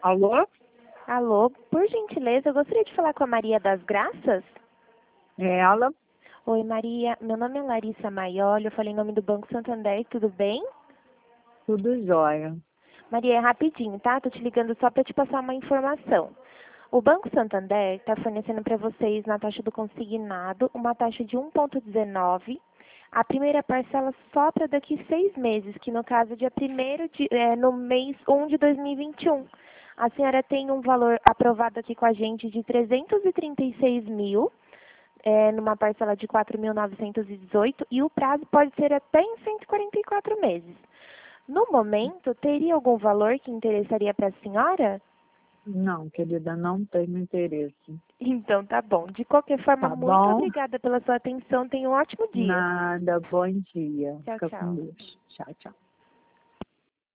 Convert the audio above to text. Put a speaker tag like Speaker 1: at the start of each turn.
Speaker 1: Alô?
Speaker 2: Alô, por gentileza, eu gostaria de falar com a Maria das Graças.
Speaker 1: É ela?
Speaker 2: Oi, Maria. Meu nome é Larissa Maioli, eu falei em nome do Banco Santander, tudo bem?
Speaker 1: Tudo jóia.
Speaker 2: Maria, é rapidinho, tá? Tô te ligando só para te passar uma informação. O Banco Santander está fornecendo para vocês, na taxa do consignado, uma taxa de 1,19. A primeira parcela só para daqui 6 meses, que no caso é dia 1º no mês 1 de 2021. A senhora tem um valor aprovado aqui com a gente de 336 mil, numa parcela de 4.918, e o prazo pode ser até em 144 meses. No momento, teria algum valor que interessaria para a senhora?
Speaker 1: Não, querida, não tenho interesse.
Speaker 2: Então, tá bom. De qualquer forma,
Speaker 1: Tá
Speaker 2: muito
Speaker 1: bom?
Speaker 2: obrigada pela sua atenção. Tenha um ótimo dia.
Speaker 1: Nada, bom dia.
Speaker 2: Tchau,
Speaker 1: Fica com
Speaker 2: tchau.
Speaker 1: Deus. Tchau, tchau.